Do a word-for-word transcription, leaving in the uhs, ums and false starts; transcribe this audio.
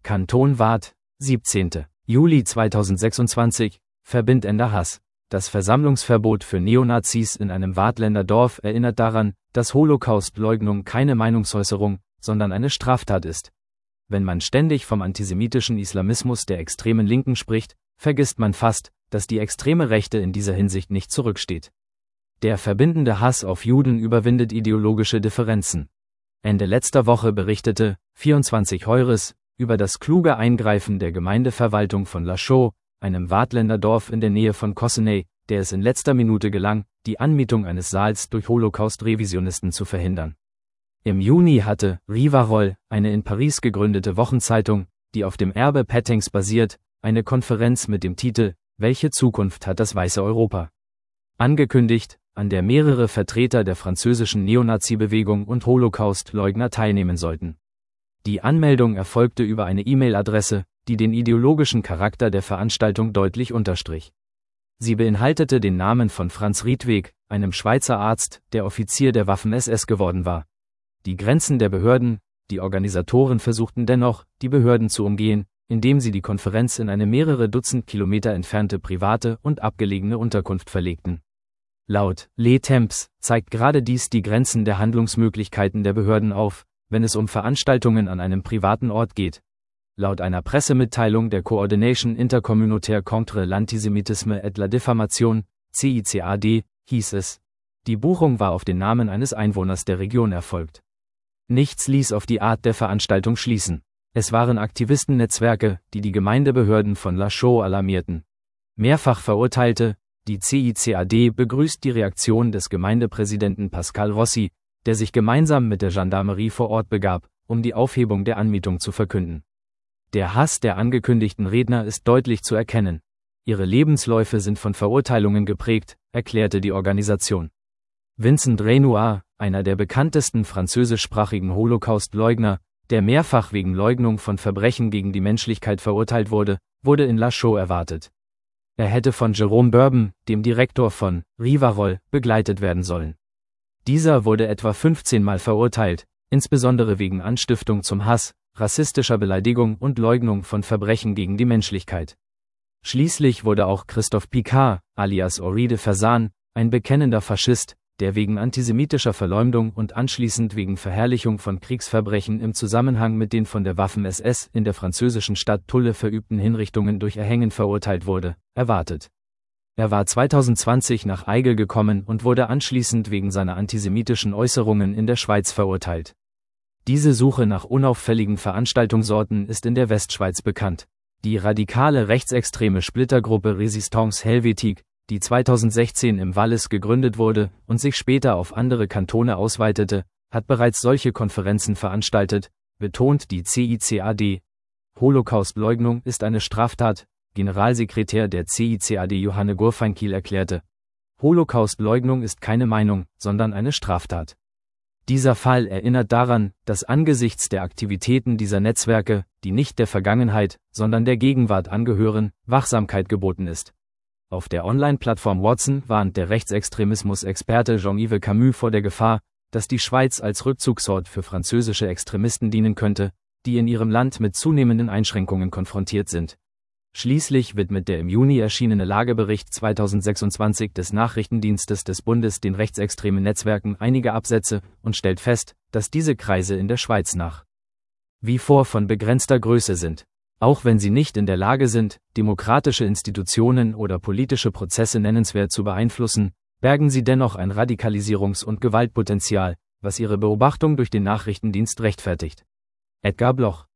Kanton Waadt, siebzehnten Juli zweitausendsechsundzwanzig, verbindender Hass. Das Versammlungsverbot für Neonazis in einem Waadtländer Dorf erinnert daran, dass Holocaustleugnung keine Meinungsäußerung, sondern eine Straftat ist. Wenn man ständig vom antisemitischen Islamismus der extremen Linken spricht, vergisst man fast, dass die extreme Rechte in dieser Hinsicht nicht zurücksteht. Der verbindende Hass auf Juden überwindet ideologische Differenzen. Ende letzter Woche berichtete vierundzwanzig Heures über das kluge Eingreifen der Gemeindeverwaltung von La Chaux, einem Waadtländer Dorf in der Nähe von Cossonay, der es in letzter Minute gelang, die Anmietung eines Saals durch Holocaust-Revisionisten zu verhindern. Im Juni hatte Rivarol, eine in Paris gegründete Wochenzeitung, die auf dem Erbe Pétains basiert, eine Konferenz mit dem Titel »Welche Zukunft hat das weiße Europa?« angekündigt, an der mehrere Vertreter der französischen Neonazi-Bewegung und Holocaust-Leugner teilnehmen sollten. Die Anmeldung erfolgte über eine E-Mail-Adresse, die den ideologischen Charakter der Veranstaltung deutlich unterstrich. Sie beinhaltete den Namen von Franz Riedweg, einem Schweizer Arzt, der Offizier der Waffen-S S geworden war. Die Grenzen der Behörden, die Organisatoren versuchten dennoch, die Behörden zu umgehen, indem sie die Konferenz in eine mehrere Dutzend Kilometer entfernte private und abgelegene Unterkunft verlegten. Laut Le Temps zeigt gerade dies die Grenzen der Handlungsmöglichkeiten der Behörden auf, wenn es um Veranstaltungen an einem privaten Ort geht. Laut einer Pressemitteilung der Coordination Intercommunautaire contre l'Antisémitisme et la Diffamation, C I C A D, hieß es, die Buchung war auf den Namen eines Einwohners der Region erfolgt. Nichts ließ auf die Art der Veranstaltung schließen. Es waren Aktivistennetzwerke, die die Gemeindebehörden von La Chaux alarmierten. Mehrfach verurteilte, die C I C A D begrüßt die Reaktion des Gemeindepräsidenten Pascal Rossi, der sich gemeinsam mit der Gendarmerie vor Ort begab, um die Aufhebung der Anmietung zu verkünden. Der Hass der angekündigten Redner ist deutlich zu erkennen. Ihre Lebensläufe sind von Verurteilungen geprägt, erklärte die Organisation. Vincent Renoir, einer der bekanntesten französischsprachigen Holocaust-Leugner, der mehrfach wegen Leugnung von Verbrechen gegen die Menschlichkeit verurteilt wurde, wurde in La Chaux erwartet. Er hätte von Jérôme Bourbon, dem Direktor von Rivarol, begleitet werden sollen. Dieser wurde etwa fünfzehn Mal verurteilt, insbesondere wegen Anstiftung zum Hass, rassistischer Beleidigung und Leugnung von Verbrechen gegen die Menschlichkeit. Schließlich wurde auch Christophe Picard, alias Henri de Fasan, ein bekennender Faschist, der wegen antisemitischer Verleumdung und anschließend wegen Verherrlichung von Kriegsverbrechen im Zusammenhang mit den von der Waffen-S S in der französischen Stadt Tulle verübten Hinrichtungen durch Erhängen verurteilt wurde, erwartet. Er war zweitausendzwanzig nach Aigle gekommen und wurde anschließend wegen seiner antisemitischen Äußerungen in der Schweiz verurteilt. Diese Suche nach unauffälligen Veranstaltungsorten ist in der Westschweiz bekannt. Die radikale rechtsextreme Splittergruppe Résistance Helvétique, die zweitausendsechzehn im Wallis gegründet wurde und sich später auf andere Kantone ausweitete, hat bereits solche Konferenzen veranstaltet, betont die C I C A D. Holocaustleugnung ist eine Straftat, Generalsekretär der C I C A D Johanne Gurfeinkiel erklärte. Holocaustleugnung ist keine Meinung, sondern eine Straftat. Dieser Fall erinnert daran, dass angesichts der Aktivitäten dieser Netzwerke, die nicht der Vergangenheit, sondern der Gegenwart angehören, Wachsamkeit geboten ist. Auf der Online-Plattform Watson warnt der Rechtsextremismus-Experte Jean-Yves Camus vor der Gefahr, dass die Schweiz als Rückzugsort für französische Extremisten dienen könnte, die in ihrem Land mit zunehmenden Einschränkungen konfrontiert sind. Schließlich widmet der im Juni erschienene Lagebericht zweitausendsechsundzwanzig des Nachrichtendienstes des Bundes den rechtsextremen Netzwerken einige Absätze und stellt fest, dass diese Kreise in der Schweiz nach wie vor von begrenzter Größe sind. Auch wenn sie nicht in der Lage sind, demokratische Institutionen oder politische Prozesse nennenswert zu beeinflussen, bergen sie dennoch ein Radikalisierungs- und Gewaltpotenzial, was ihre Beobachtung durch den Nachrichtendienst rechtfertigt. Edgar Bloch